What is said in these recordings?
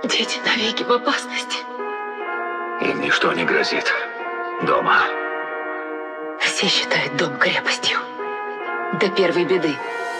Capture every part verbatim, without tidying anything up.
Дети навеки в опасности. Им ничто не грозит. Дома. Все считают дом крепостью. До первой беды.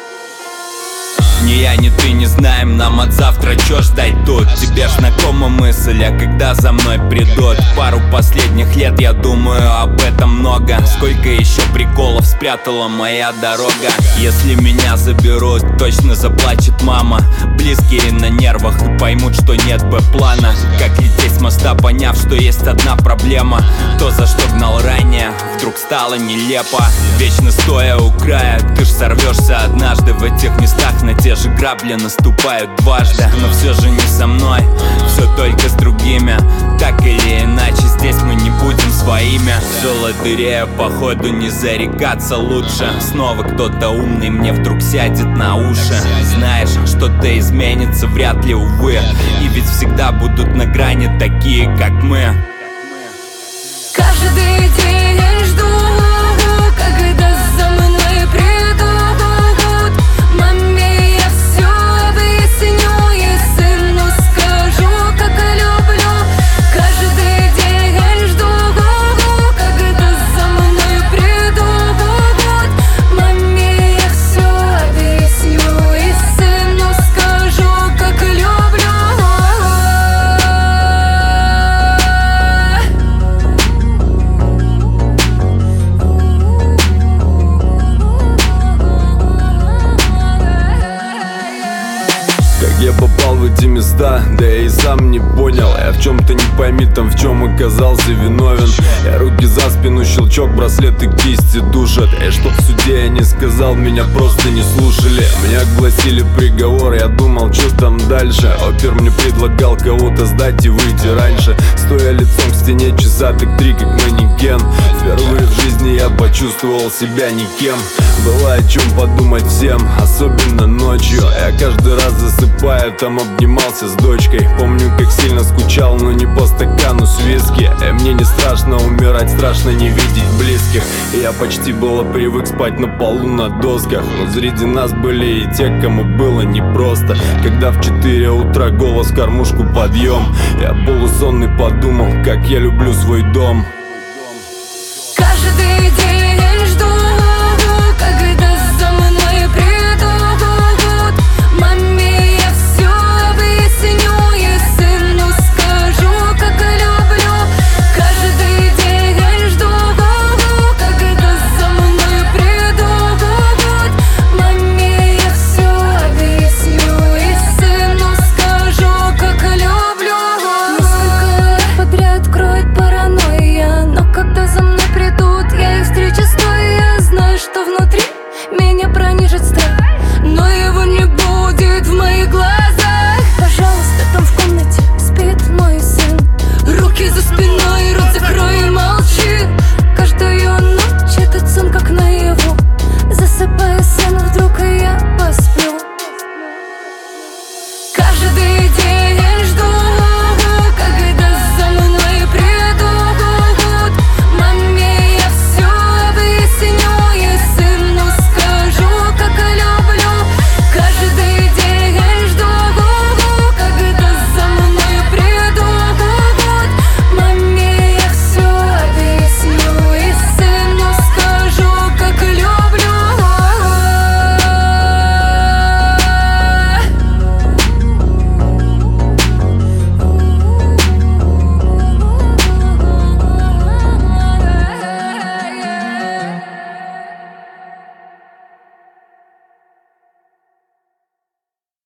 Ни я, ни ты не знаем, нам от завтра чё ждать тут. Тебе ж знакома мысль, а когда за мной придут? Пару последних лет я думаю об этом много. Сколько еще приколов спрятала моя дорога. Если меня заберут, точно заплачет мама. Близкие на нервах и поймут, что нет Б-плана. Как лететь с моста, поняв, что есть одна проблема. То, за что гнал ранее, вдруг стало нелепо. Вечно стоя у края, ты ж сорвешься однажды. В этих местах на те же грабли наступают дважды. Но все же не со мной, все только с другими. Так или иначе, здесь мы не будем своими. Все лотерея, походу не зарекаться лучше. Снова кто-то умный мне вдруг сядет на уши. Знаешь, что-то изменится, вряд ли, увы. И ведь всегда будут на грани такие, как мы. Каждый день я жду, когда за мной придут. Маме я все объясню и сыну скажу, как люблю. Каждый день я жду, когда за мной придут. Маме я все объясню и сыну скажу, как люблю. Как я попал в эти места, да я и сам не понял. Я в чем-то не пойми там, в чем оказался виновен. Я руки за спину, щелчок, браслеты, кисти душат. И чтоб в суде я не сказал, меня просто не слушали. Мне огласили приговор, я думал, что там дальше. Опер мне предлагал кого-то сдать и выйти раньше. Стоя лицом к стене, часа так три, как манекен. Впервые в жизни я почувствовал себя никем. Было о чем подумать всем, особенно ночью. Я каждый раз засыпая, там обнимался с дочкой. Помню, как сильно скучал, но не по стакану с виски. И мне не страшно умирать, страшно не видеть близких. И я почти было привык спать на полу на досках. Но среди нас были и те, кому было непросто. Когда в четыре утра голос в кормушку подъем, я полусонный подумал, как я люблю свой дом.